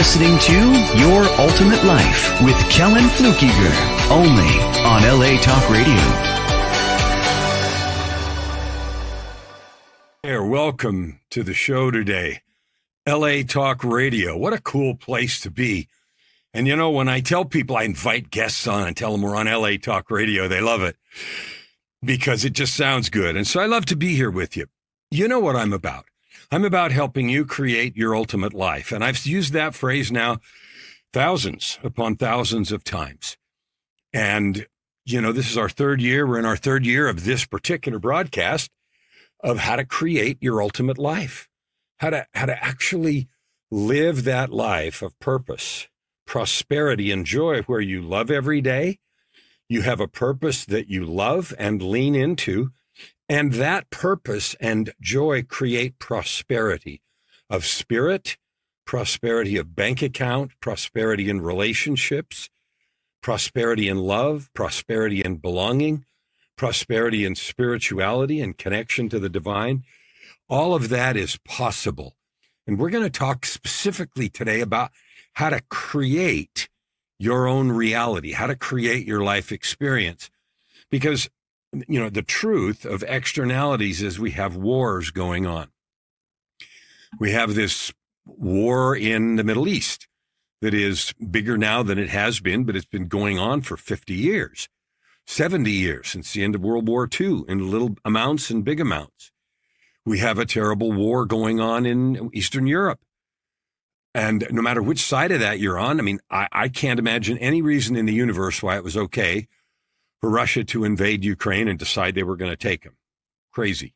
listening to Your Ultimate Life with Kellen Flukiger, only on LA Talk Radio. Hey, welcome to the show today. LA Talk Radio. What a cool place to be. And you know, when I tell people I invite guests on and tell them we're on LA Talk Radio, they love it because it just sounds good. And so I love to be here with you. You know what I'm about. I'm about helping you create your ultimate life. And I've used that phrase now thousands upon thousands of times. And, you know, this is our third year. We're in our third year of this particular broadcast of how to create your ultimate life, how to actually live that life of purpose, prosperity, and joy, where you love every day. You have a purpose that you love and lean into. And that purpose and joy create prosperity of spirit, prosperity of bank account, prosperity in relationships, prosperity in love, prosperity in belonging, prosperity in spirituality and connection to the divine. All of that is possible. And we're going to talk specifically today about how to create your own reality, how to create your life experience. Because you know, the truth of externalities is we have wars going on. We have this war in the Middle East that is bigger now than it has been, but it's been going on for 50 years, 70 years since the end of World War II in little amounts and big amounts. We have a terrible war going on in Eastern Europe. And no matter which side of that you're on, I mean, I can't imagine any reason in the universe why it was okay for Russia to invade Ukraine and decide they were going to take them. Crazy.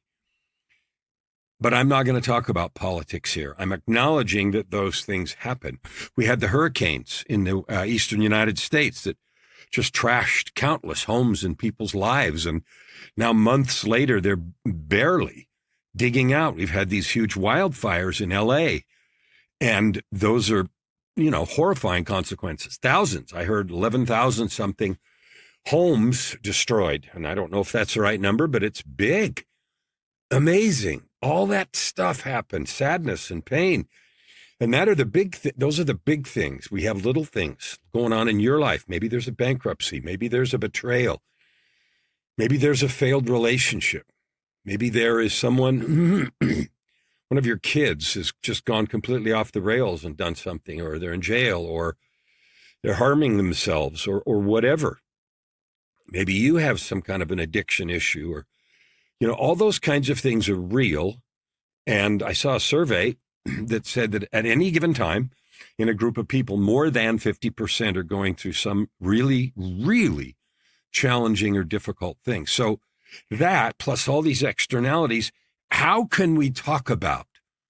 But I'm not going to talk about politics here. I'm acknowledging that those things happen. We had the hurricanes in the eastern United States that just trashed countless homes and people's lives. And now months later, they're barely digging out. We've had these huge wildfires in LA. And those are, you know, horrifying consequences. Thousands. I heard 11,000 something homes destroyed. And I don't know if that's the right number, but it's big. Amazing. All that stuff happened. Sadness and pain. And that are the big, those are the big things. We have little things going on in your life. Maybe there's a bankruptcy. Maybe there's a betrayal. Maybe there's a failed relationship. Maybe there is someone, one of your kids has just gone completely off the rails and done something, or they're in jail, or they're harming themselves, or whatever. Maybe you have some kind of an addiction issue, or, you know, all those kinds of things are real. And I saw a survey that said that at any given time in a group of people, more than 50% are going through some really, really challenging or difficult thing. So that plus all these externalities, how can we talk about,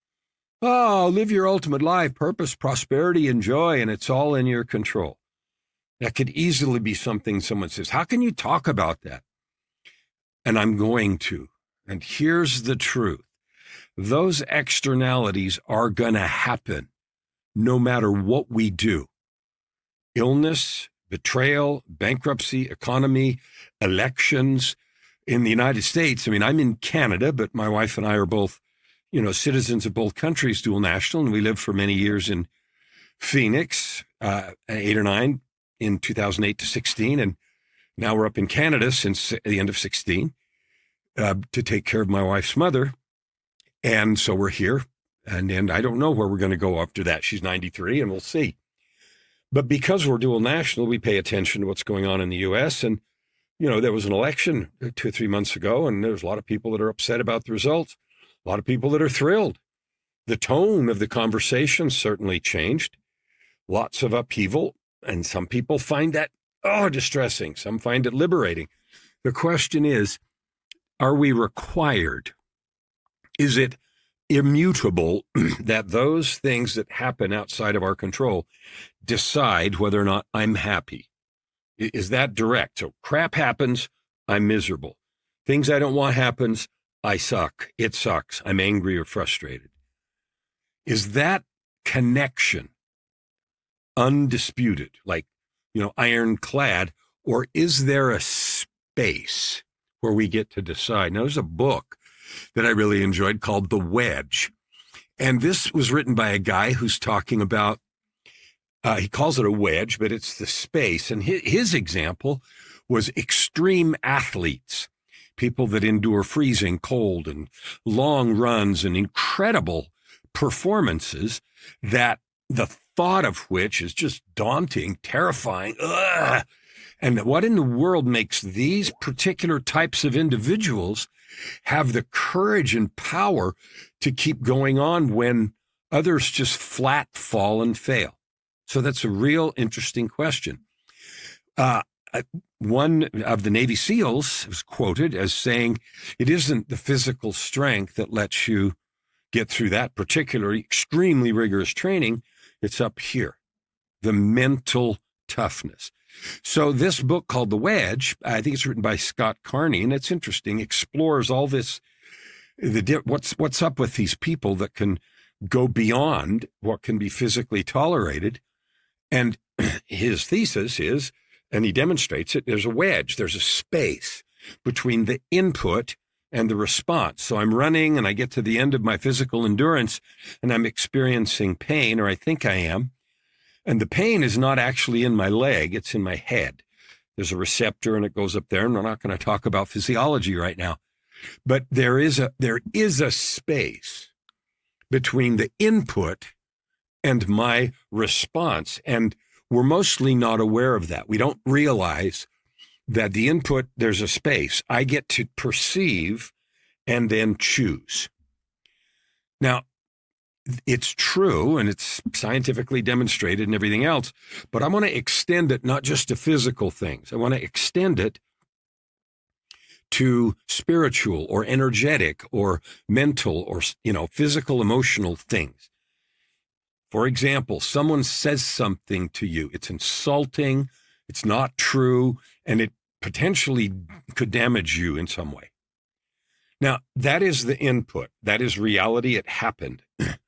oh, live your ultimate life, purpose, prosperity, and joy, and it's all in your control? That could easily be something someone says, how can you talk about that? And I'm going to. And here's the truth. Those externalities are going to happen no matter what we do. Illness, betrayal, bankruptcy, economy, elections. In the United States, I mean, I'm in Canada, but my wife and I are both, you know, citizens of both countries, dual national, and we lived for many years in Phoenix, 8 or 9. In 2008 to 16, and now we're up in Canada since the end of 16 to take care of my wife's mother. And so we're here, and I don't know where we're going to go after that. She's 93, and we'll see. But because we're dual national, we pay attention to what's going on in the U.S., and, you know, there was an election 2 or 3 months ago, and there's a lot of people that are upset about the results, a lot of people that are thrilled. The tone of the conversation certainly changed. Lots of upheaval. And some people find that, distressing. Some find it liberating. The question is, are we required? Is it immutable that those things that happen outside of our control decide whether or not I'm happy? Is that direct? So crap happens, I'm miserable. Things I don't want happens, I suck. It sucks. I'm angry or frustrated. Is that connection undisputed, like, you know, ironclad, or is there a space where we get to decide? Now, there's a book that I really enjoyed called The Wedge. And this was written by a guy who's talking about He calls it a wedge, but it's the space. And his example was extreme athletes, people that endure freezing cold and long runs and incredible performances that the thought of which is just daunting, terrifying. Ugh. And what in the world makes these particular types of individuals have the courage and power to keep going on when others just flat fall and fail? So that's a real interesting question. One of the Navy SEALs was quoted as saying, it isn't the physical strength that lets you get through that particular extremely rigorous training. It's up here, the mental toughness. So this book called The Wedge, I think it's written by Scott Carney, and it's interesting, explores all this, what's up with these people that can go beyond what can be physically tolerated. And his thesis is, and he demonstrates it, there's a wedge, there's a space between the input and the response. So I'm running and I get to the end of my physical endurance and I'm experiencing pain, or I think I am. And the pain is not actually in my leg, it's in my head. There's a receptor and it goes up there, and we're not going to talk about physiology right now. But there is a space between the input and my response. And we're mostly not aware of that. We don't realize that the input, there's a space. I get to perceive and then choose. Now, it's true, and it's scientifically demonstrated and everything else, but I want to extend it not just to physical things. I want to extend it to spiritual or energetic or mental or, physical, emotional things. For example, someone says something to you. It's insulting, it's not true, and it potentially could damage you in some way. Now, that is the input. That is reality. It happened.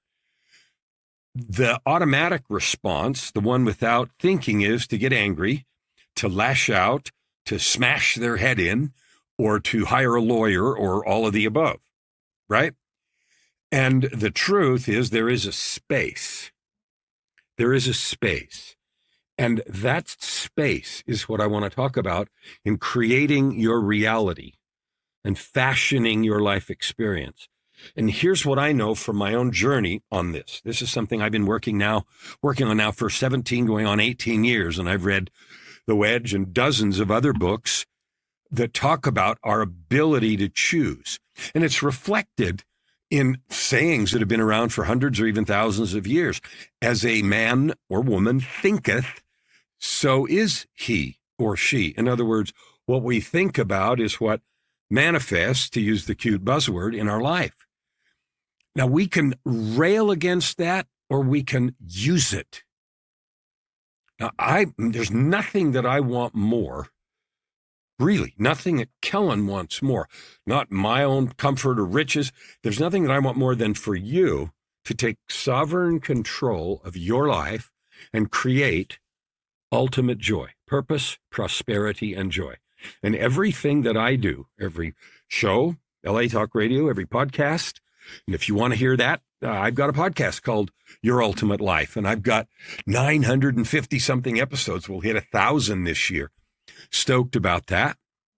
The automatic response, the one without thinking, is to get angry, to lash out, to smash their head in, or to hire a lawyer, or all of the above, right? And the truth is there is a space. There is a space. And that space is what I want to talk about in creating your reality and fashioning your life experience. And here's what I know from my own journey on this. This is something I've been working on now for 17, going on 18 years. And I've read The Wedge and dozens of other books that talk about our ability to choose. And it's reflected in sayings that have been around for hundreds or even thousands of years. As a man or woman thinketh, so is he or she. In other words, what we think about is what manifests, to use the cute buzzword, in our life. Now, we can rail against that or we can use it. Now, there's nothing that I want more, really, nothing that Kellen wants more, not my own comfort or riches. There's nothing that I want more than for you to take sovereign control of your life and create ultimate joy, purpose, prosperity, and joy. And everything that I do, every show, LA Talk Radio, every podcast, and if you want to hear that, I've got a podcast called Your Ultimate Life, and I've got 950 something episodes. We'll hit 1,000 this year. Stoked about that.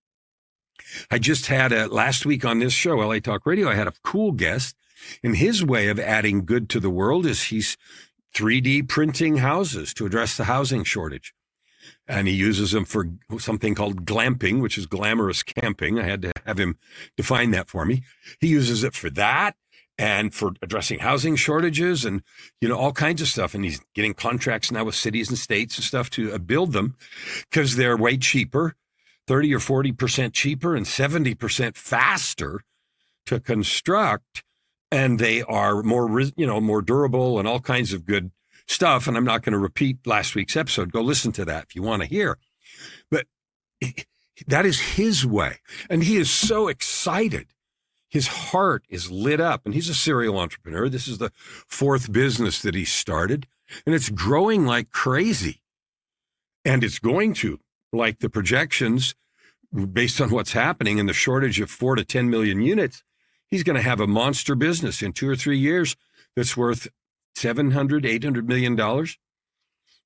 I just had last week on this show, LA Talk Radio, I had a cool guest, and his way of adding good to the world is he's 3D printing houses to address the housing shortage. And he uses them for something called glamping, which is glamorous camping. I had to have him define that for me. He uses it for that and for addressing housing shortages and, all kinds of stuff. And he's getting contracts now with cities and states and stuff to build them because they're way cheaper, 30 or 40% cheaper and 70% faster to construct. And they are more durable and all kinds of good stuff. And I'm not going to repeat last week's episode. Go listen to that if you want to hear. But that is his way. And he is so excited. His heart is lit up. And he's a serial entrepreneur. This is the 4th business that he started. And it's growing like crazy. And it's going to, like the projections, based on what's happening and the shortage of 4 to 10 million units, he's going to have a monster business in 2 or 3 years that's worth $700, $800 million.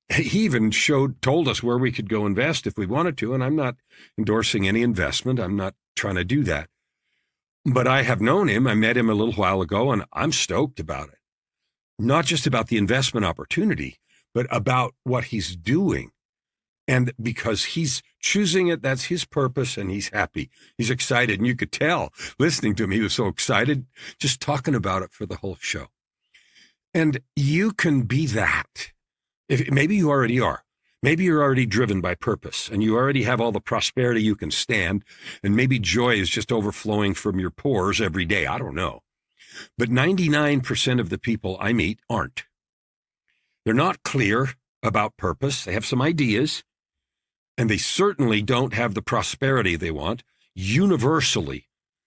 He even told us where we could go invest if we wanted to. And I'm not endorsing any investment. I'm not trying to do that. But I have known him. I met him a little while ago, and I'm stoked about it. Not just about the investment opportunity, but about what he's doing. And because he's choosing it, that's his purpose, and he's happy. He's excited. And you could tell listening to him, he was so excited just talking about it for the whole show. And you can be that. Maybe you already are. Maybe you're already driven by purpose and you already have all the prosperity you can stand. And maybe joy is just overflowing from your pores every day. I don't know. But 99% of the people I meet aren't. They're not clear about purpose. They have some ideas, and they certainly don't have the prosperity they want. Universally,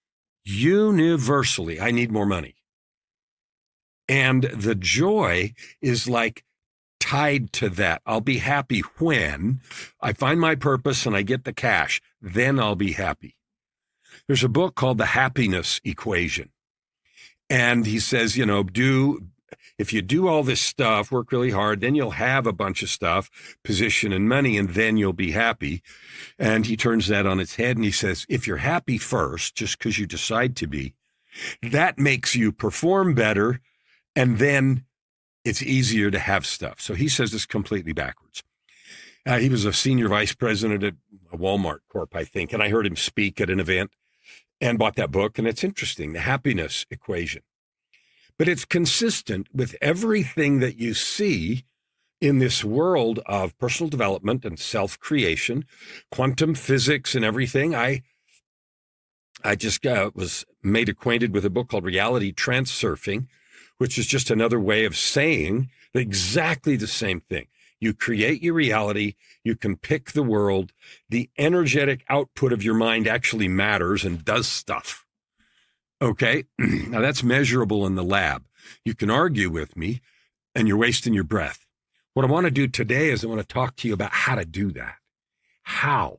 I need more money. And the joy is like tied to that. I'll be happy when I find my purpose and I get the cash. Then I'll be happy. There's a book called The Happiness Equation. And he says, if you do all this stuff, work really hard, then you'll have a bunch of stuff, position and money, and then you'll be happy. And he turns that on its head and he says, if you're happy first, just because you decide to be, that makes you perform better. And then it's easier to have stuff. So he says it's completely backwards. He was a senior vice president at Walmart Corp, I think. And I heard him speak at an event and bought that book. And it's interesting, The Happiness Equation. But it's consistent with everything that you see in this world of personal development and self-creation, quantum physics and everything. I just was made acquainted with a book called Reality Transurfing, which is just another way of saying exactly the same thing. You create your reality. You can pick the world. The energetic output of your mind actually matters and does stuff. Okay? Now that's measurable in the lab. You can argue with me and you're wasting your breath. What I want to do today is I want to talk to you about how to do that. How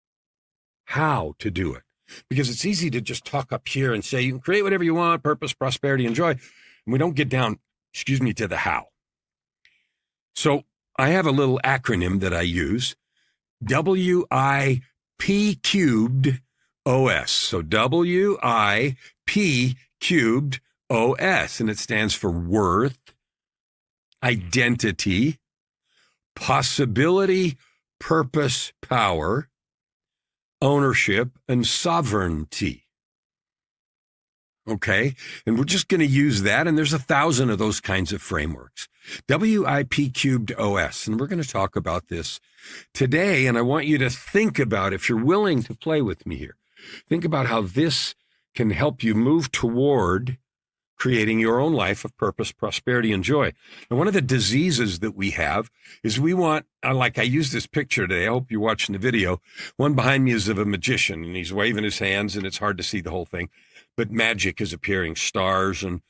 to do it. Because it's easy to just talk up here and say you can create whatever you want, purpose, prosperity, and joy. And we don't get down, to the how. So I have a little acronym that I use, WIP cubed OS. So WIP cubed OS, and it stands for worth, identity, possibility, purpose, power, ownership, and sovereignty. Okay. And we're just going to use that. And there's 1,000 of those kinds of frameworks. WIP cubed OS. And we're going to talk about this today. And I want you to think about, if you're willing to play with me here, think about how this can help you move toward creating your own life of purpose, prosperity, and joy. And one of the diseases that we have is we want, like I used this picture today. I hope you're watching the video. One behind me is of a magician and he's waving his hands and it's hard to see the whole thing. But magic is appearing, stars, and,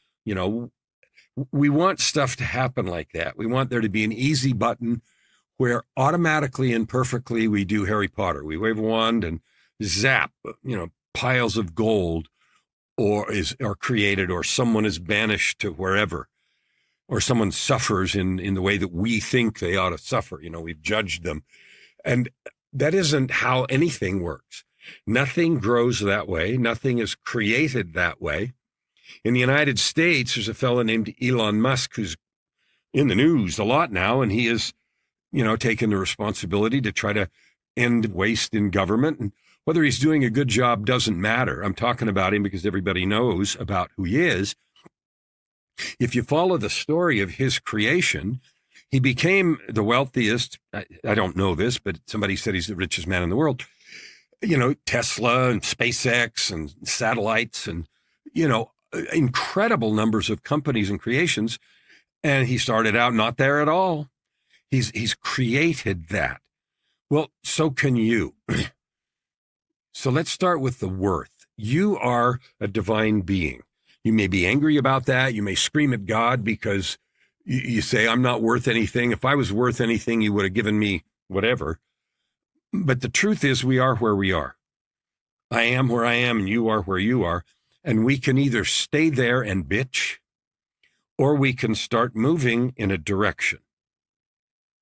we want stuff to happen like that. We want there to be an easy button where automatically and perfectly we do Harry Potter. We wave a wand and zap, piles of gold are created, or someone is banished to wherever, or someone suffers in the way that we think they ought to suffer. We've judged them. And that isn't how anything works. Nothing grows that way. Nothing is created that way. In the United States, there's a fellow named Elon Musk who's in the news a lot now, and he is, taking the responsibility to try to end waste in government. And whether he's doing a good job doesn't matter. I'm talking about him because everybody knows about who he is. If you follow the story of his creation, he became the wealthiest. I don't know this, but somebody said he's the richest man in the world. Tesla and SpaceX and satellites and, incredible numbers of companies and creations. And he started out not there at all. He's created that. Well, so can you. So let's start with the worth. You are a divine being. You may be angry about that. You may scream at God because you say, I'm not worth anything. If I was worth anything, you would have given me whatever. But the truth is we are where we are. I am where I am and you are where you are. And we can either stay there and bitch, or we can start moving in a direction.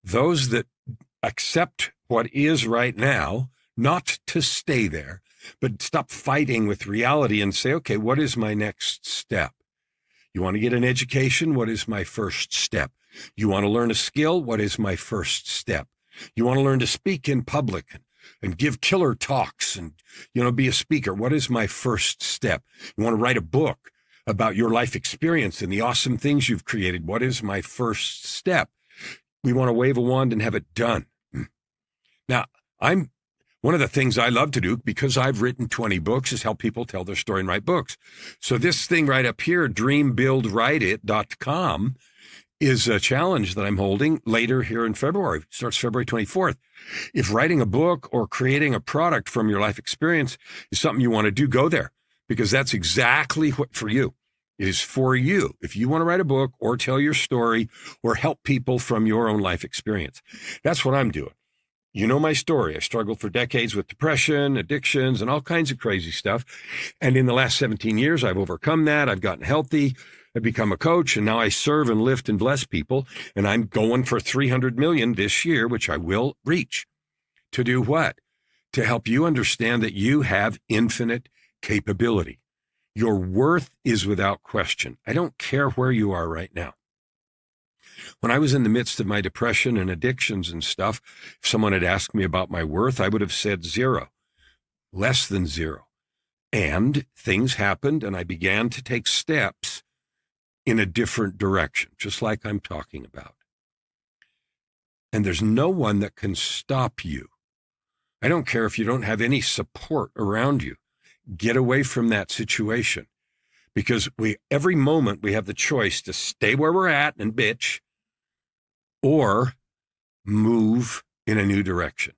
those that accept what is right now, not to stay there, but stop fighting with reality and say, okay, what is my next step? You want to get an education? What is my first step? You want to learn a skill? What is my first step? You want to learn to speak in public and give killer talks and, be a speaker? What is my first step? You want to write a book about your life experience and the awesome things you've created? What is my first step? We want to wave a wand and have it done. Now, one of the things I love to do, because I've written 20 books, is help people tell their story and write books. So this thing right up here, dreambuildwriteit.com, is a challenge that I'm holding later here in February. It starts February 24th. If writing a book or creating a product from your life experience is something you want to do, go there, because that's exactly what for you. It is for you. If you want to write a book or tell your story or help people from your own life experience, that's what I'm doing. You know my story. I struggled for decades with depression, addictions, and all kinds of crazy stuff. And in the last 17 years, I've overcome that. I've gotten healthy. I've become a coach, and now I serve and lift and bless people. And I'm going for 300 million this year, which I will reach. To do what? To help you understand that you have infinite capability. Your worth is without question. I don't care where you are right now. When I was in the midst of my depression and addictions and stuff, if someone had asked me about my worth, I would have said 0, less than 0. And things happened, and I began to take steps in a different direction, just like I'm talking about. And there's no one that can stop you. I don't care if you don't have any support around you. Get away from that situation, because every moment we have the choice to stay where we're at and bitch, or move in a new direction.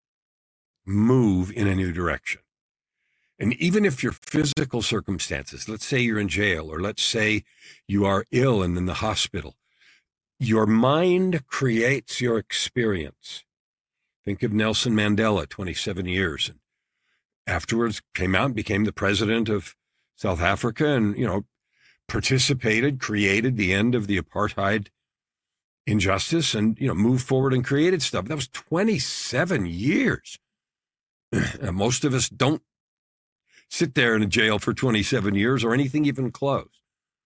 Move in a new direction. And even if your physical circumstances, let's say you're in jail, or let's say you are ill and in the hospital, your mind creates your experience. Think of Nelson Mandela, 27 years, and afterwards came out and became the president of South Africa and, participated, created the end of the apartheid injustice and, moved forward and created stuff. That was 27 years. And most of us don't sit there in a jail for 27 years or anything even close.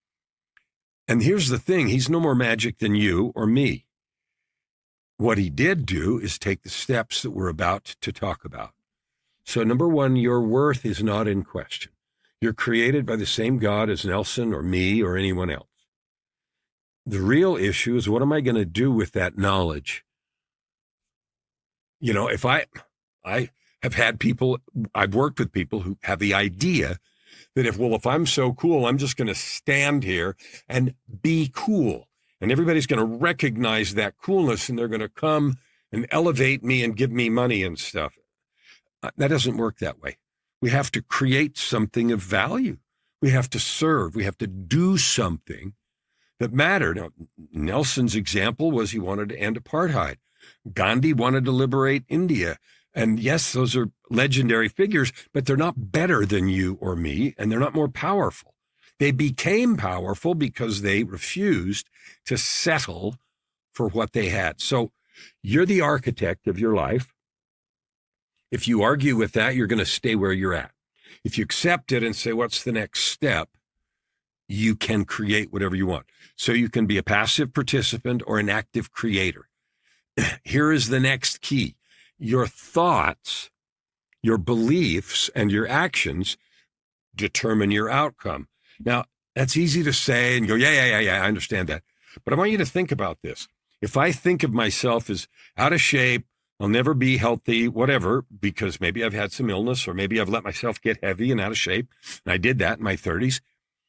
And here's the thing. He's no more magic than you or me. What he did do is take the steps that we're about to talk about. So number one, your worth is not in question. You're created by the same God as Nelson or me or anyone else. The real issue is, what am I going to do with that knowledge? If I have had people, I've worked with people who have the idea that if I'm so cool, I'm just going to stand here and be cool. And everybody's going to recognize that coolness and they're going to come and elevate me and give me money and stuff. That doesn't work that way. We have to create something of value. We have to serve. We have to do something that mattered. Now, Nelson's example was he wanted to end apartheid. Gandhi wanted to liberate India. And yes, those are legendary figures, but they're not better than you or me, and they're not more powerful. They became powerful because they refused to settle for what they had. So you're the architect of your life. If you argue with that, you're going to stay where you're at. If you accept it and say, what's the next step? You can create whatever you want. So you can be a passive participant or an active creator. Here is the next key. Your thoughts, your beliefs, and your actions determine your outcome. Now, that's easy to say and go, yeah, I understand that. But I want you to think about this. If I think of myself as out of shape, I'll never be healthy, whatever, because maybe I've had some illness or maybe I've let myself get heavy and out of shape, and I did that in my 30s,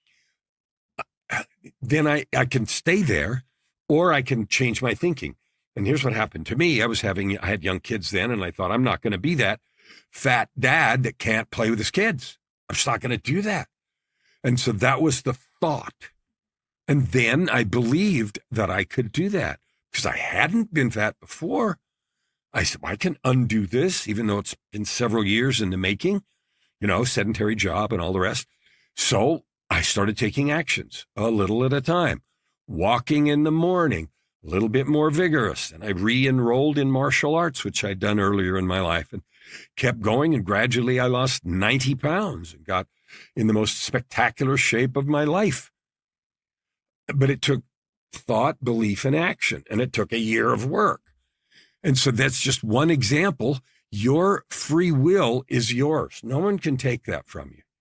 then I can stay there, or I can change my thinking. And here's what happened to me. I had young kids then, and I thought, I'm not going to be that fat dad that can't play with his kids. I'm just not going to do that. And so that was the thought. And then I believed that I could do that because I hadn't been fat before. I said, I can undo this, even though it's been several years in the making, sedentary job and all the rest. So I started taking actions a little at a time, walking in the morning, a little bit more vigorous. And I re-enrolled in martial arts, which I'd done earlier in my life, and kept going. And gradually I lost 90 pounds and got in the most spectacular shape of my life. But it took thought, belief, and action. And it took a year of work. And so that's just one example. Your free will is yours. No one can take that from you.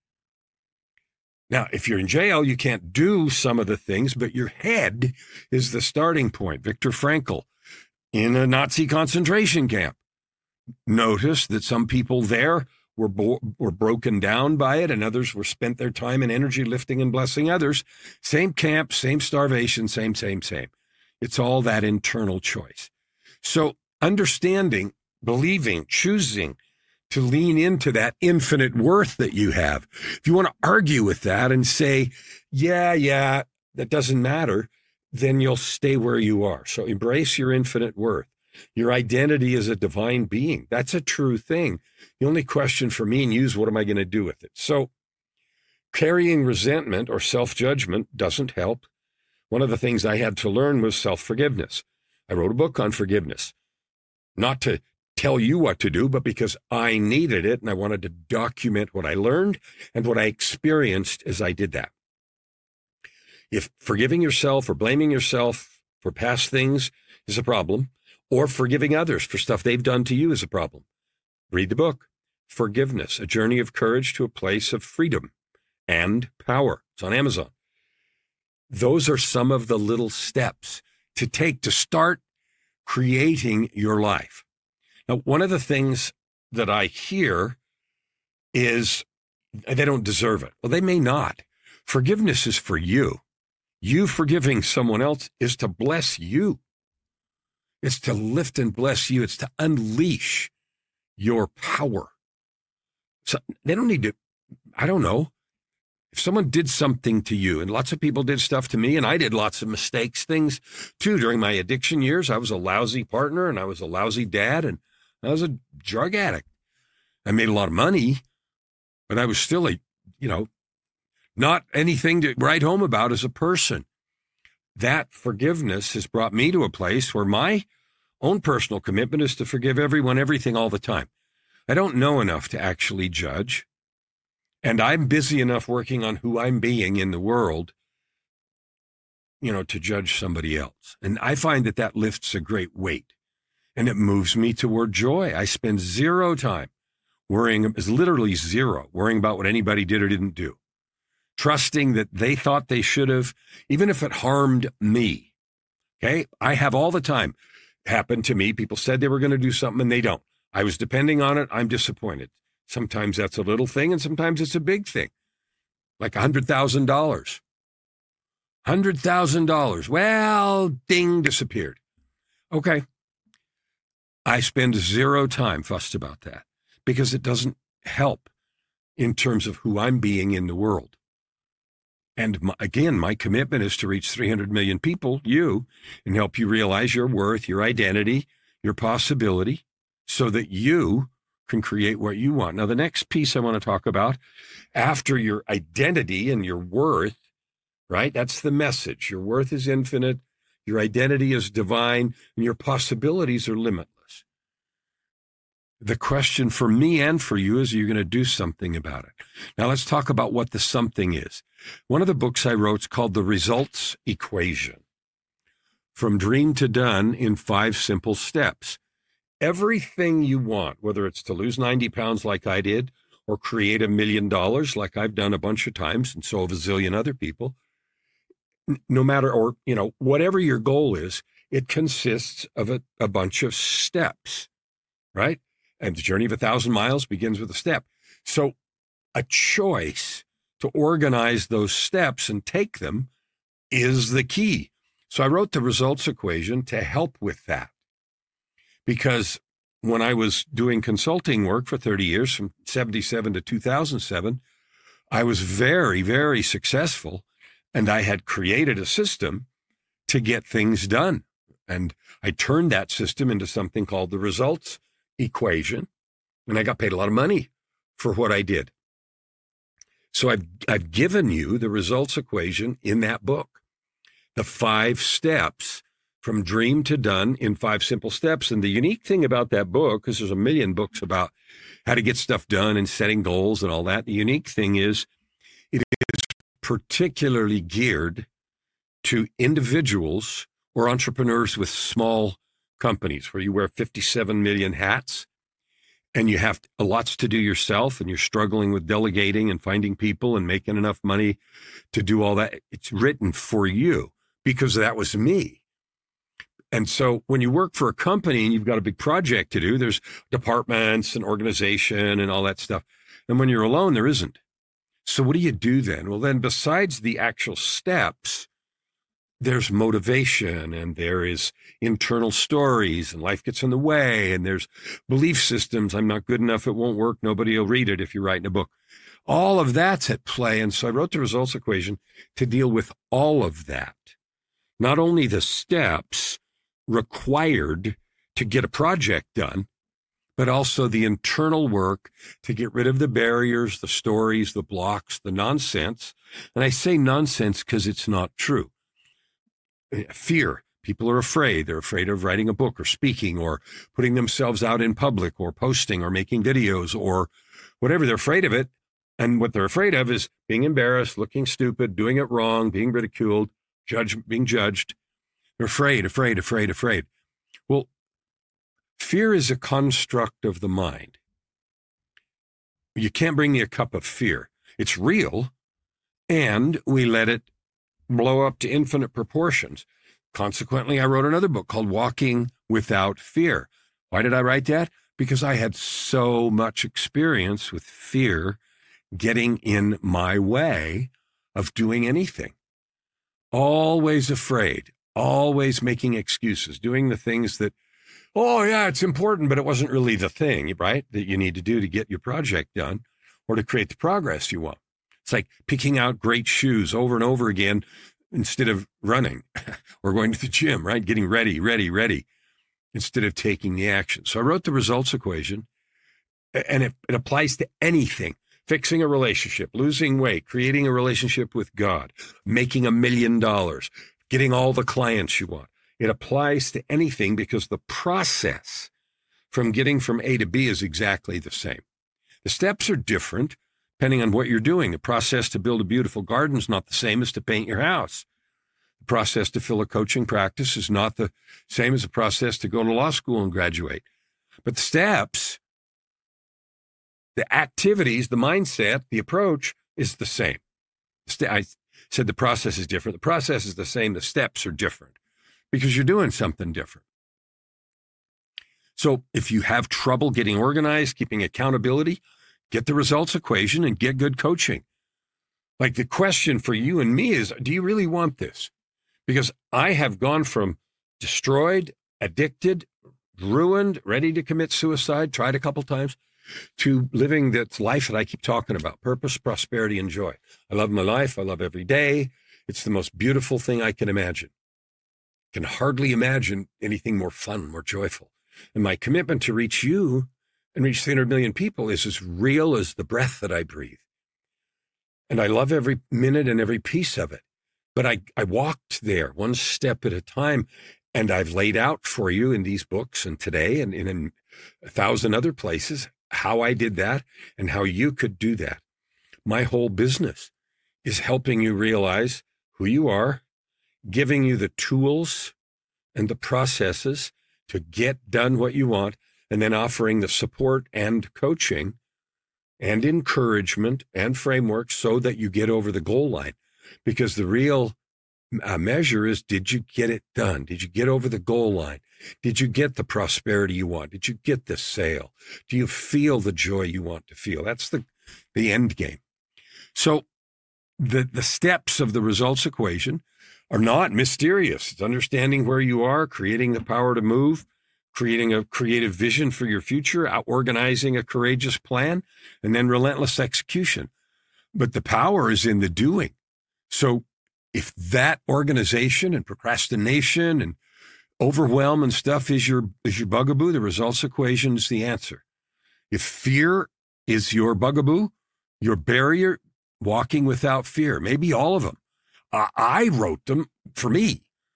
Now, if you're in jail, you can't do some of the things, but your head is the starting point. Viktor Frankl, in a Nazi concentration camp, noticed that some people there were broken down by it, and others were spent their time and energy lifting and blessing others. Same camp, same starvation, same. It's all that internal choice. So understanding, believing, choosing to lean into that infinite worth that you have. If you want to argue with that and say, yeah, that doesn't matter, then you'll stay where you are. So embrace your infinite worth. Your identity as a divine being. That's a true thing. The only question for me and you is, what am I going to do with it? So carrying resentment or self-judgment doesn't help. One of the things I had to learn was self-forgiveness. I wrote a book on forgiveness, not to tell you what to do, but because I needed it and I wanted to document what I learned and what I experienced as I did that. If forgiving yourself or blaming yourself for past things is a problem, or forgiving others for stuff they've done to you is a problem, read the book, Forgiveness, A Journey of Courage to a Place of Freedom and Power. It's on Amazon. Those are some of the little steps to take to start creating your life. Now, one of the things that I hear is they don't deserve it. Well, they may not. Forgiveness is for you. You forgiving someone else is to bless you. It's to lift and bless you. It's to unleash your power. So they don't need to, I don't know. If someone did something to you, and lots of people did stuff to me, and I did lots of mistakes, things too. During my addiction years, I was a lousy partner, and I was a lousy dad, and I was a drug addict. I made a lot of money, but I was still not anything to write home about as a person. That forgiveness has brought me to a place where my own personal commitment is to forgive everyone, everything, all the time. I don't know enough to actually judge, and I'm busy enough working on who I'm being in the world, to judge somebody else. And I find that lifts a great weight. And it moves me toward joy. I spend zero time worrying about what anybody did or didn't do. Trusting that they thought they should have, even if it harmed me. Okay? I have all the time happened to me. People said they were going to do something and they don't. I was depending on it. I'm disappointed. Sometimes that's a little thing and sometimes it's a big thing. Like $100,000. $100,000. Well, ding, disappeared. Okay. I spend zero time fussed about that because it doesn't help in terms of who I'm being in the world. And my commitment is to reach 300 million people, you, and help you realize your worth, your identity, your possibility, so that you can create what you want. Now, the next piece I want to talk about, after your identity and your worth, right? That's the message. Your worth is infinite, your identity is divine, and your possibilities are limitless. The question for me and for you is, are you going to do something about it? Now, let's talk about what the something is. One of the books I wrote is called The Results Equation. From Dream to Done in 5 Simple Steps. Everything you want, whether it's to lose 90 pounds like I did, or create $1 million like I've done a bunch of times, and so have a zillion other people, no matter, or, whatever your goal is, it consists of a bunch of steps, right? And the journey of 1,000 miles begins with a step. So a choice to organize those steps and take them is the key. So I wrote the results equation to help with that. Because when I was doing consulting work for 30 years, from 77 to 2007, I was very, very successful. And I had created a system to get things done. And I turned that system into something called the results equation, and I got paid a lot of money for what I did. So I've given you the results equation in that book, the 5 steps from dream to done in 5 simple steps. And the unique thing about that book, because there's a million books about how to get stuff done and setting goals and all that, the unique thing is it is particularly geared to individuals or entrepreneurs with small companies where you wear 57 million hats and you have lots to do yourself and you're struggling with delegating and finding people and making enough money to do all that. It's written for you because that was me. And so when you work for a company and you've got a big project to do, there's departments and organization and all that stuff. And when you're alone, there isn't. So what do you do then? Well, then besides the actual steps, there's motivation and there is internal stories and life gets in the way and there's belief systems. I'm not good enough. It won't work. Nobody will read it if you write in a book. All of that's at play. And so I wrote the results equation to deal with all of that. Not only the steps required to get a project done, but also the internal work to get rid of the barriers, the stories, the blocks, the nonsense. And I say nonsense because it's not true. Fear. People are afraid. They're afraid of writing a book or speaking or putting themselves out in public or posting or making videos or whatever. They're afraid of it. And what they're afraid of is being embarrassed, looking stupid, doing it wrong, being ridiculed, being judged. They're afraid. Well, fear is a construct of the mind. You can't bring me a cup of fear. It's real, and we let it blow up to infinite proportions. Consequently, I wrote another book called Walking Without Fear. Why did I write that? Because I had so much experience with fear getting in my way of doing anything. Always afraid, always making excuses, doing the things that, oh yeah, it's important, but it wasn't really the thing, right, that you need to do to get your project done or to create the progress you want. It's like picking out great shoes over and over again instead of running or going to the gym, right? Getting ready, instead of taking the action. So I wrote the results equation, and it applies to anything. Fixing a relationship, losing weight, creating a relationship with God, making $1 million, getting all the clients you want. It applies to anything because the process from getting from A to B is exactly the same. The steps are different depending on what you're doing. The process to build a beautiful garden is not the same as to paint your house. The process to fill a coaching practice is not the same as the process to go to law school and graduate. But the steps, the activities, the mindset, the approach is the same. I said the process is different. The process is the same. The steps are different because you're doing something different. So if you have trouble getting organized, keeping accountability, get the results equation and get good coaching. Like the question for you and me is, do you really want this? Because I have gone from destroyed, addicted, ruined, ready to commit suicide, tried a couple times, to living that life that I keep talking about, purpose, prosperity, and joy. I love my life. I love every day. It's the most beautiful thing I can imagine. Can hardly imagine anything more fun, more joyful. And my commitment to reach you and reach 300 million people is as real as the breath that I breathe. And I love every minute and every piece of it. But I walked there one step at a time, and I've laid out for you in these books and today and in 1,000 other places how I did that and how you could do that. My whole business is helping you realize who you are, giving you the tools and the processes to get done what you want, and then offering the support and coaching and encouragement and framework so that you get over the goal line. Because the real measure is, did you get it done? Did you get over the goal line? Did you get the prosperity you want? Did you get the sale? Do you feel the joy you want to feel? That's the end game. So the steps of the results equation are not mysterious. It's understanding where you are, creating the power to move, creating a creative vision for your future, organizing a courageous plan, and then relentless execution. But the power is in the doing. So if that organization and procrastination and overwhelm and stuff is your bugaboo, the results equation is the answer. If fear is your bugaboo, your barrier, walking without fear, maybe all of them. I wrote them for me.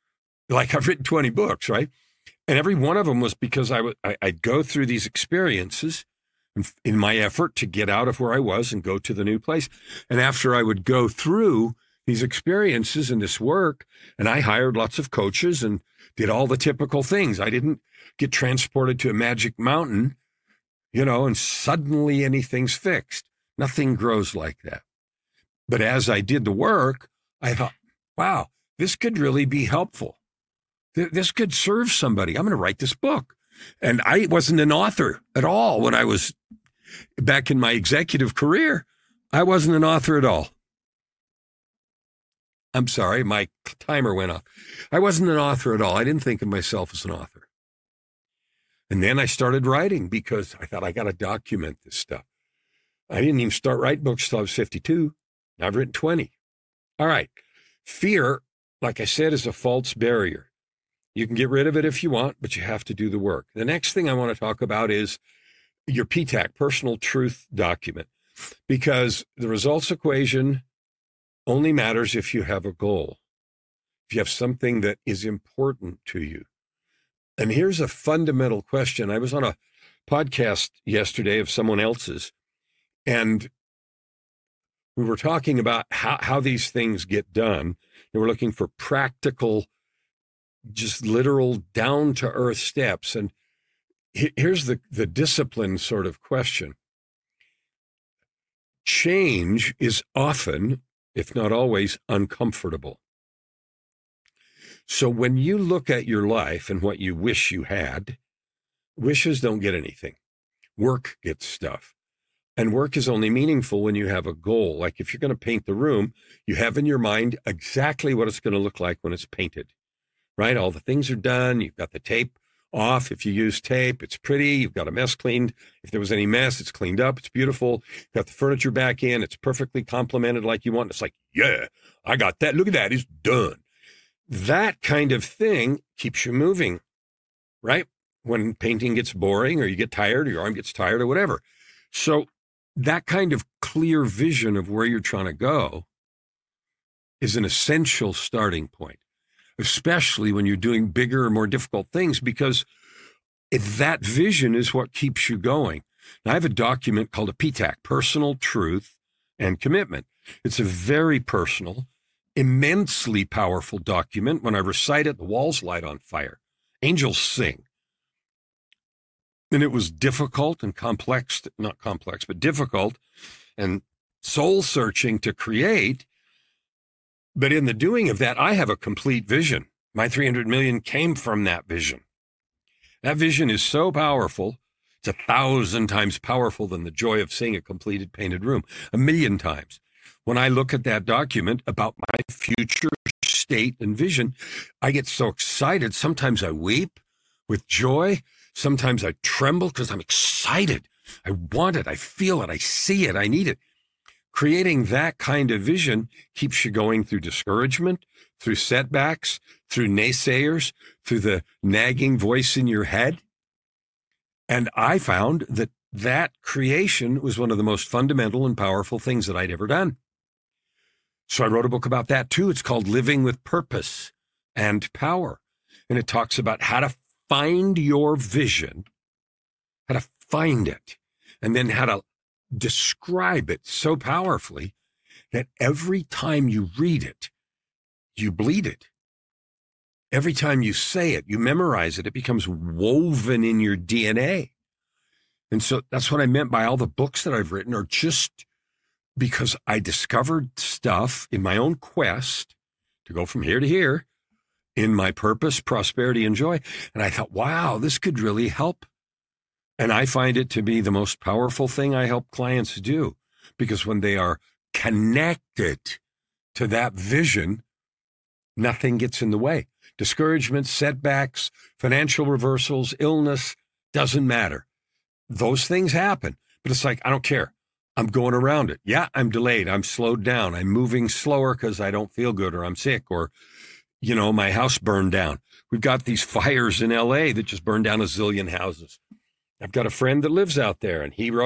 like I've written 20 books, right? And every one of them was because I'd go through these experiences in my effort to get out of where I was and go to the new place. And after I would go through these experiences and this work, and I hired lots of coaches and did all the typical things. I didn't get transported to a magic mountain, and suddenly anything's fixed. Nothing grows like that. But as I did the work, I thought, wow, this could really be helpful. This could serve somebody. I'm going to write this book. And I wasn't an author at all when I was back in my executive career. I wasn't an author at all. I'm sorry, my timer went off. I wasn't an author at all. I didn't think of myself as an author. And then I started writing because I thought I got to document this stuff. I didn't even start writing books till I was 52. Now I've written 20. All right. Fear, like I said, is a false barrier. You can get rid of it if you want, but you have to do the work. The next thing I want to talk about is your PTAC, personal truth document, because the results equation only matters if you have a goal, if you have something that is important to you. And here's a fundamental question. I was on a podcast yesterday of someone else's, and we were talking about how these things get done. And we're looking for practical, just literal down-to-earth steps. And here's the discipline sort of question. Change is often, if not always, uncomfortable. So when you look at your life and what you wish you had, wishes don't get anything. Work gets stuff. And work is only meaningful when you have a goal. Like if you're going to paint the room, you have in your mind exactly what it's going to look like when it's painted, right? All the things are done. You've got the tape off. If you use tape, it's pretty. You've got a mess cleaned. If there was any mess, it's cleaned up. It's beautiful. You've got the furniture back in. It's perfectly complemented like you want. It's like, yeah, I got that. Look at that. It's done. That kind of thing keeps you moving, right? When painting gets boring or you get tired or your arm gets tired or whatever. So that kind of clear vision of where you're trying to go is an essential starting point, especially when you're doing bigger or more difficult things, because that vision is what keeps you going. Now, I have a document called a PTAC, Personal Truth and Commitment. It's a very personal, immensely powerful document. When I recite it, the walls light on fire. Angels sing. And it was difficult and complex, not complex, but difficult and soul-searching to create. But in the doing of that, I have a complete vision. My 300 million came from that vision. That vision is so powerful. It's 1,000 times powerful than the joy of seeing a completed painted room. 1,000,000 times. When I look at that document about my future state and vision, I get so excited. Sometimes I weep with joy. Sometimes I tremble because I'm excited. I want it. I feel it. I see it. I need it. Creating that kind of vision keeps you going through discouragement, through setbacks, through naysayers, through the nagging voice in your head. And I found that creation was one of the most fundamental and powerful things that I'd ever done. So I wrote a book about that too. It's called Living with Purpose and Power. And it talks about how to find your vision, how to find it, and then how to describe it so powerfully that every time you read it, you bleed it. Every time you say it, you memorize it, it becomes woven in your DNA. And so that's what I meant by all the books that I've written are just because I discovered stuff in my own quest to go from here to here in my purpose, prosperity, and joy. And I thought, wow, this could really help. And I find it to be the most powerful thing I help clients do, because when they are connected to that vision, nothing gets in the way. Discouragement, setbacks, financial reversals, illness, doesn't matter. Those things happen, but it's like, I don't care. I'm going around it. Yeah, I'm delayed. I'm slowed down. I'm moving slower because I don't feel good or I'm sick or, my house burned down. We've got these fires in LA that just burned down 1 zillion houses. I've got a friend that lives out there, and he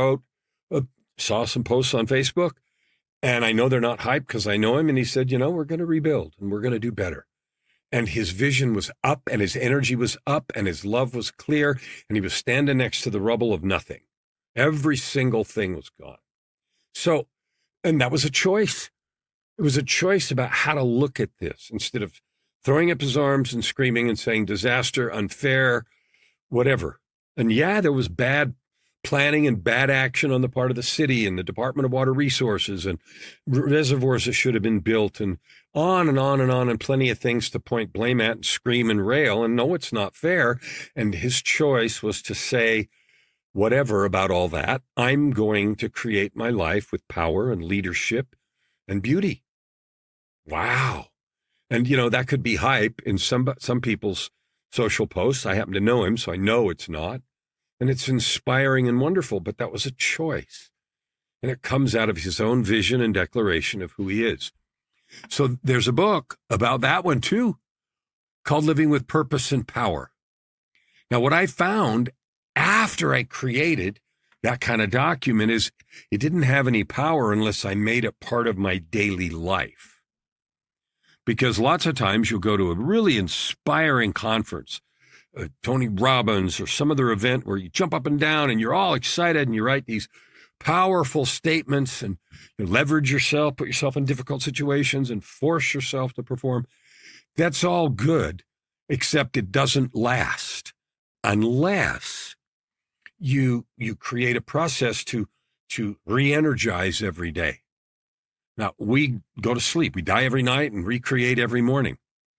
saw some posts on Facebook, and I know they're not hype because I know him, and he said, we're going to rebuild and we're going to do better. and his vision was up and his energy was up and his love was clear, and he was standing next to the rubble of nothing. Every single thing was gone. So, and that was a choice. It was a choice about how to look at this instead of throwing up his arms and screaming and saying disaster, unfair, whatever. And yeah, there was bad planning and bad action on the part of the city and the Department of Water Resources and reservoirs that should have been built and on and on and on, and plenty of things to point blame at and scream and rail. And no, it's not fair. And his choice was to say, whatever about all that, I'm going to create my life with power and leadership and beauty. Wow. And, that could be hype in some people's social posts. I happen to know him, so I know it's not. And it's inspiring and wonderful, but that was a choice. And it comes out of his own vision and declaration of who he is. So there's a book about that one too, called Living with Purpose and Power. Now, what I found after I created that kind of document is it didn't have any power unless I made it part of my daily life. Because lots of times you'll go to a really inspiring conference, Tony Robbins or some other event where you jump up and down and you're all excited and you write these powerful statements and you leverage yourself, put yourself in difficult situations and force yourself to perform. That's all good, except it doesn't last unless you create a process to re-energize every day. Now, we go to sleep. We die every night and recreate every morning.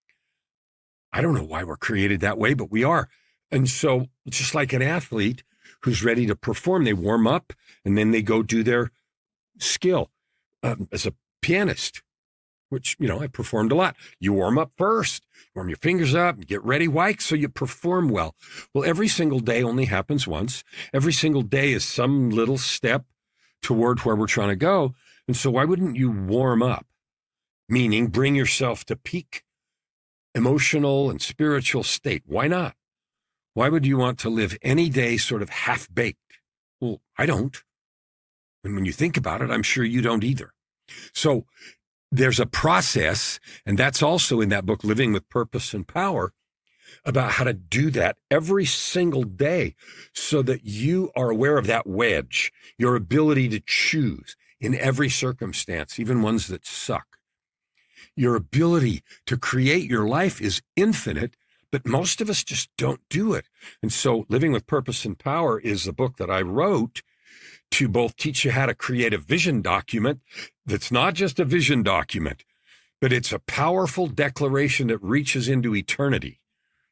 I don't know why we're created that way, but we are. And so just like an athlete who's ready to perform, they warm up and then they go do their skill. As a pianist, which, I performed a lot. You warm up first, warm your fingers up, get ready. Why? So you perform well. Well, every single day only happens once. Every single day is some little step toward where we're trying to go. And so why wouldn't you warm up? Meaning bring yourself to peak emotional and spiritual state. Why not? Why would you want to live any day sort of half-baked? Well, I don't. And when you think about it, I'm sure you don't either. So there's a process, and that's also in that book, Living with Purpose and Power, about how to do that every single day so that you are aware of that wedge, your ability to choose in every circumstance, even ones that suck. Your ability to create your life is infinite, but most of us just don't do it. And so Living with Purpose and Power is the book that I wrote to both teach you how to create a vision document that's not just a vision document, but it's a powerful declaration that reaches into eternity,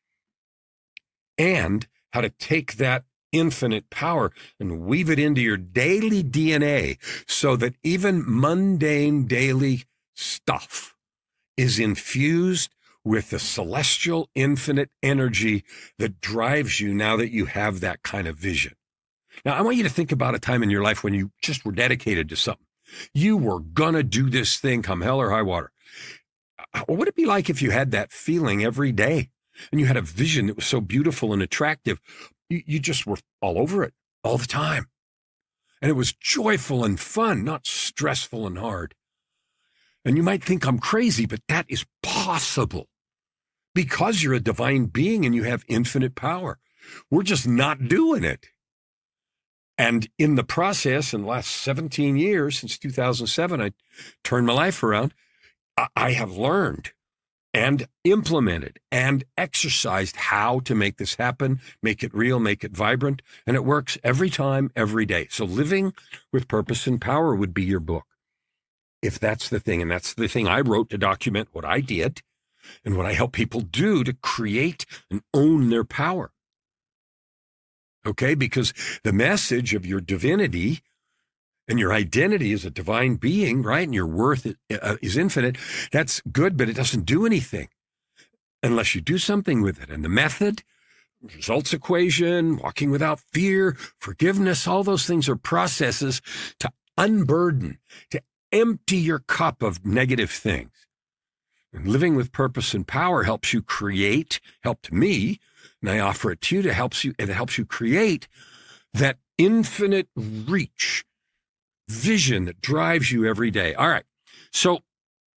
and how to take that infinite power and weave it into your daily DNA so that even mundane daily stuff is infused with the celestial infinite energy that drives you now that you have that kind of vision. Now, I want you to think about a time in your life when you just were dedicated to something. You were going to do this thing come hell or high water. What would it be like if you had that feeling every day and you had a vision that was so beautiful and attractive? You just were all over it all the time. And it was joyful and fun, not stressful and hard. And you might think I'm crazy, but that is possible because you're a divine being and you have infinite power. We're just not doing it. And in the process, in the last 17 years, since 2007, I turned my life around. I have learned and implemented and exercised how to make this happen, make it real, make it vibrant. And it works every time, every day. So Living with Purpose and Power would be your book, if that's the thing. And that's the thing I wrote to document what I did and what I help people do to create and own their power. Okay, because the message of your divinity and your identity as a divine being, right, and your worth is infinite, that's good, but it doesn't do anything unless you do something with it. And the method, results equation, walking without fear, forgiveness, all those things are processes to unburden, to empty your cup of negative things. And Living with Purpose and Power helps you create, helped me, and I offer it to you it helps you create that infinite reach, vision that drives you every day. All right. So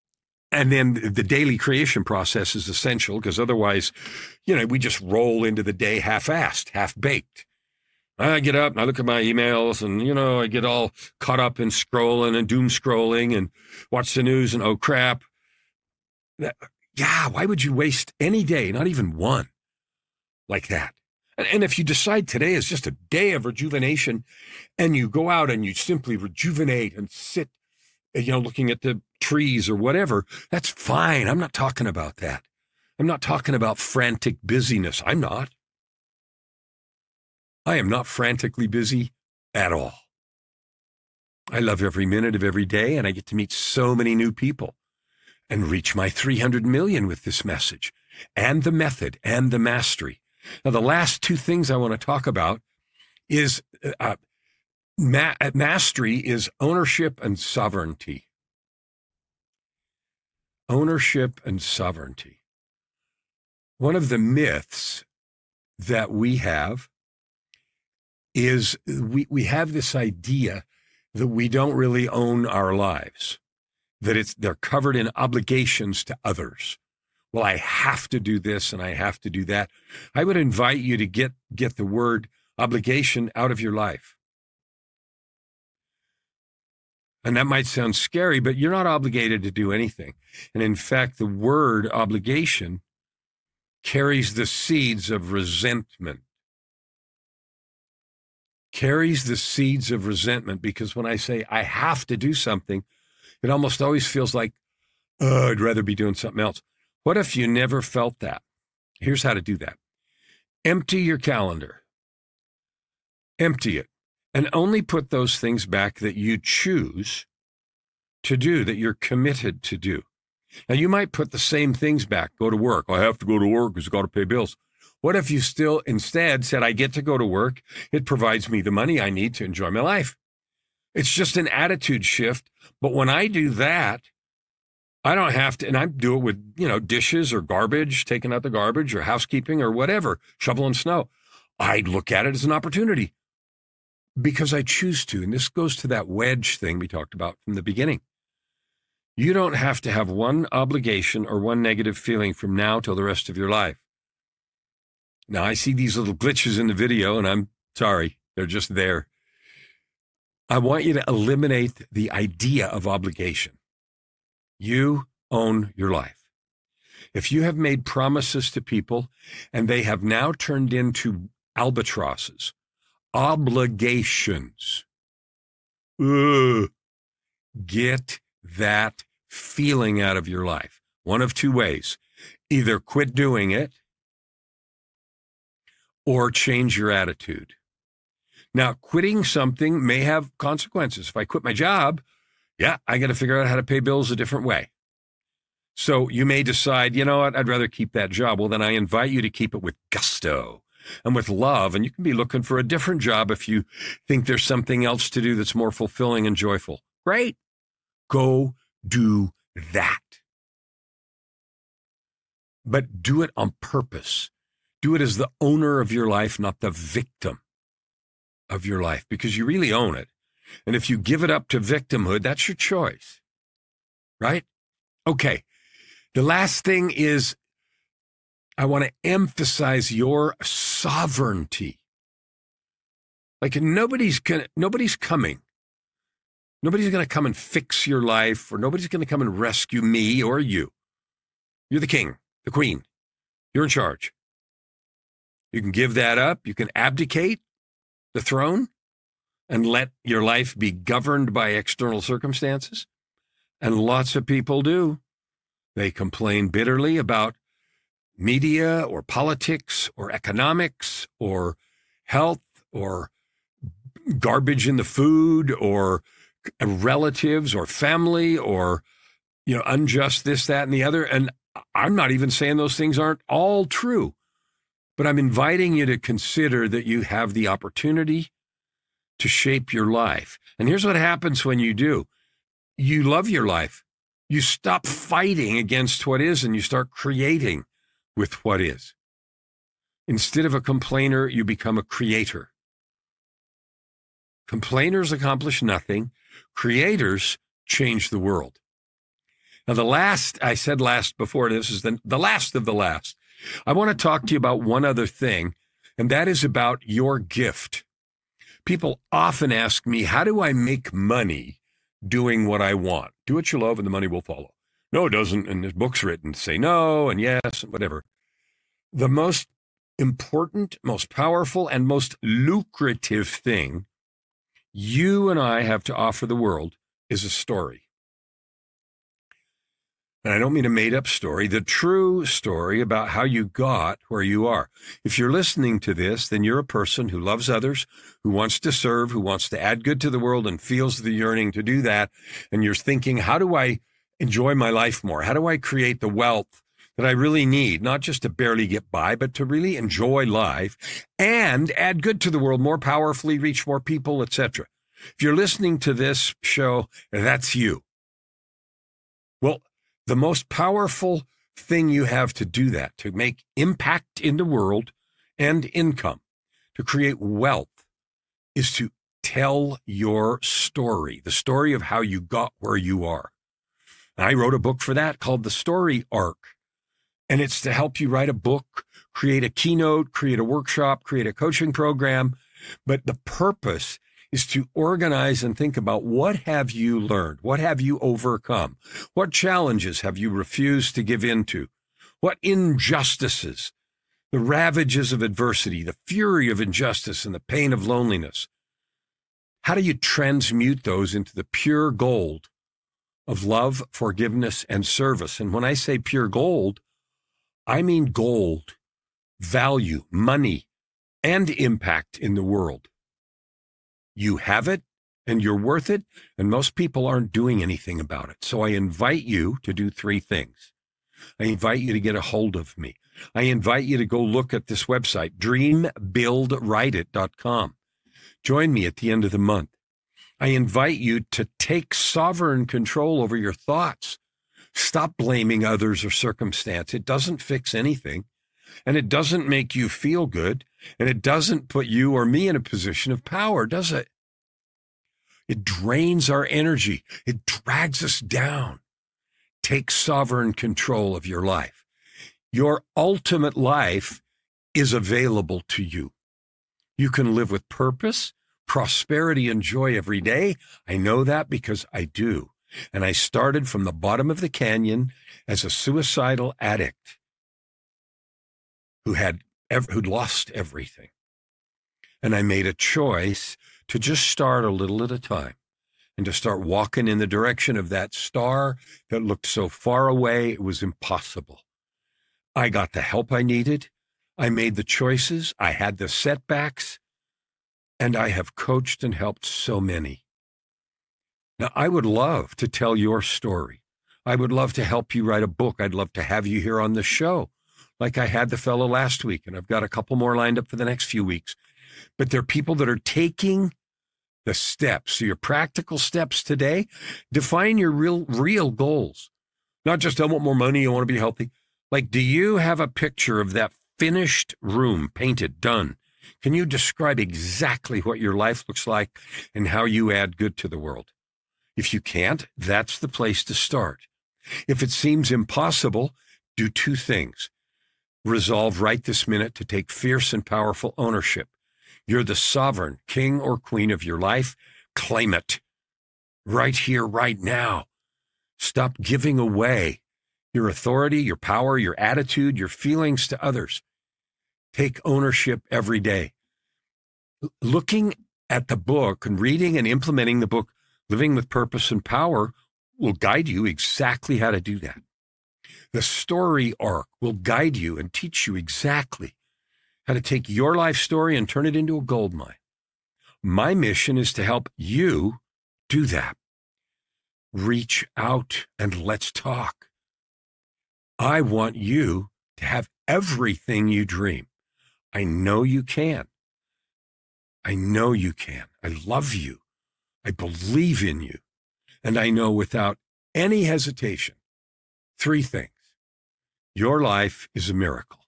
And then the daily creation process is essential because otherwise, we just roll into the day half-assed, half-baked. I get up and I look at my emails and, I get all caught up in scrolling and doom scrolling and watch the news and, oh, crap. Why would you waste any day, not even one, like that? And if you decide today is just a day of rejuvenation and you go out and you simply rejuvenate and sit, looking at the trees or whatever, that's fine. I'm not talking about that. I'm not talking about frantic busyness. I am not frantically busy at all. I love every minute of every day, and I get to meet so many new people and reach my 300 million with this message and the method and the mastery. Now, the last two things I want to talk about is mastery is ownership and sovereignty. Ownership and sovereignty. One of the myths that we have is we have this idea that we don't really own our lives, that they're covered in obligations to others. Well, I have to do this and I have to do that. I would invite you to get the word obligation out of your life. And that might sound scary, but you're not obligated to do anything. And in fact, the word obligation carries the seeds of resentment. Carries the seeds of resentment, because when I say I have to do something, it almost always feels like, I'd rather be doing something else. What if you never felt that? Here's how to do that. Empty your calendar. Empty it. And only put those things back that you choose to do, that you're committed to do. Now, you might put the same things back. Go to work. I have to go to work because I've got to pay bills. What if you still instead said, I get to go to work. It provides me the money I need to enjoy my life. It's just an attitude shift. But when I do that, I don't have to, and I do it with, dishes or garbage, taking out the garbage or housekeeping or whatever, shoveling snow. I look at it as an opportunity because I choose to. And this goes to that wedge thing we talked about from the beginning. You don't have to have one obligation or one negative feeling from now till the rest of your life. Now, I see these little glitches in the video, and I'm sorry, they're just there. I want you to eliminate the idea of obligation. You own your life. If you have made promises to people and they have now turned into albatrosses, obligations, get that feeling out of your life. One of two ways. Either quit doing it or change your attitude. Now, quitting something may have consequences. If I quit my job, I got to figure out how to pay bills a different way. So you may decide, you know what, I'd rather keep that job. Well, then I invite you to keep it with gusto and with love. And you can be looking for a different job if you think there's something else to do that's more fulfilling and joyful. Great. Go do that. But do it on purpose. Do it as the owner of your life, not the victim of your life, because you really own it. And if you give it up to victimhood, that's your choice, right? Okay. The last thing is I want to emphasize your sovereignty. Like nobody's coming. Nobody's going to come and fix your life, or nobody's going to come and rescue me or you. You're the king, the queen. You're in charge. You can give that up. You can abdicate the throne and let your life be governed by external circumstances. And lots of people do. They complain bitterly about media or politics or economics or health or garbage in the food or relatives or family or, unjust this, that, and the other. And I'm not even saying those things aren't all true, but I'm inviting you to consider that you have the opportunity to shape your life. And here's what happens when you do. You love your life. You stop fighting against what is and you start creating with what is. Instead of a complainer, you become a creator. Complainers accomplish nothing. Creators change the world. Now, I said last before, this is the last of the last. I want to talk to you about one other thing, and that is about your gift. People often ask me, how do I make money doing what I want? Do what you love and the money will follow. No, it doesn't. And there's books written to say no and yes and whatever. The most important, most powerful, and most lucrative thing you and I have to offer the world is a story. And I don't mean a made-up story, the true story about how you got where you are. If you're listening to this, then you're a person who loves others, who wants to serve, who wants to add good to the world and feels the yearning to do that. And you're thinking, how do I enjoy my life more? How do I create the wealth that I really need, not just to barely get by, but to really enjoy life and add good to the world more powerfully, reach more people, etc. If you're listening to this show, that's you. Well, the most powerful thing you have to do that, to make impact in the world and income, to create wealth, is to tell your story, the story of how you got where you are. And I wrote a book for that called The Story Arc. And it's to help you write a book, create a keynote, create a workshop, create a coaching program. But the purpose is to organize and think about, what have you learned? What have you overcome? What challenges have you refused to give in to? What injustices, the ravages of adversity, the fury of injustice, and the pain of loneliness? How do you transmute those into the pure gold of love, forgiveness, and service? And when I say pure gold, I mean gold, value, money, and impact in the world. You have it, and you're worth it, and most people aren't doing anything about it. So I invite you to do three things. I invite you to get a hold of me. I invite you to go look at this website, dreambuildwriteit.com. Join me at the end of the month. I invite you to take sovereign control over your thoughts. Stop blaming others or circumstance. It doesn't fix anything, and it doesn't make you feel good, and it doesn't put you or me in a position of power, does it? It drains our energy. It drags us down. Take sovereign control of your life. Your ultimate life is available to you. You can live with purpose, prosperity, and joy every day. I know that because I do. And I started from the bottom of the canyon as a suicidal addict who'd lost everything. And I made a choice to just start a little at a time and to start walking in the direction of that star that looked so far away it was impossible. I got the help I needed. I made the choices. I had the setbacks. And I have coached and helped so many. Now, I would love to tell your story. I would love to help you write a book. I'd love to have you here on the show, like I had the fellow last week, and I've got a couple more lined up for the next few weeks. But there are people that are taking the steps. So your practical steps today, define your real goals. Not just, I want more money, I want to be healthy. Like, do you have a picture of that finished room, painted, done? Can you describe exactly what your life looks like and how you add good to the world? If you can't, that's the place to start. If it seems impossible, do two things. Resolve right this minute to take fierce and powerful ownership. You're the sovereign king or queen of your life. Claim it. Right here, right now. Stop giving away your authority, your power, your attitude, your feelings to others. Take ownership every day. Looking at the book and reading and implementing the book, Living with Purpose and Power, will guide you exactly how to do that. The story arc will guide you and teach you exactly how to take your life story and turn it into a gold mine. My mission is to help you do that. Reach out and let's talk. I want you to have everything you dream. I know you can. I know you can. I love you. I believe in you. And I know without any hesitation, three things. Your life is a miracle.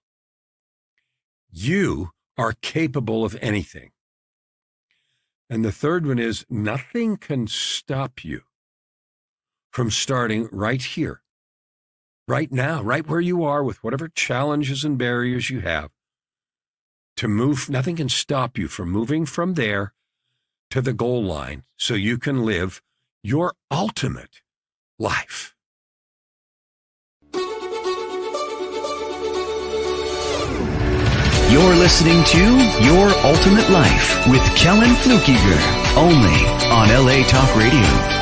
You are capable of anything. And the third one is, nothing can stop you from starting right here, right now, right where you are with whatever challenges and barriers you have, to move. Nothing can stop you from moving from there to the goal line so you can live your ultimate life. You're listening to Your Ultimate Life with Kellen Flukiger, only on LA Talk Radio.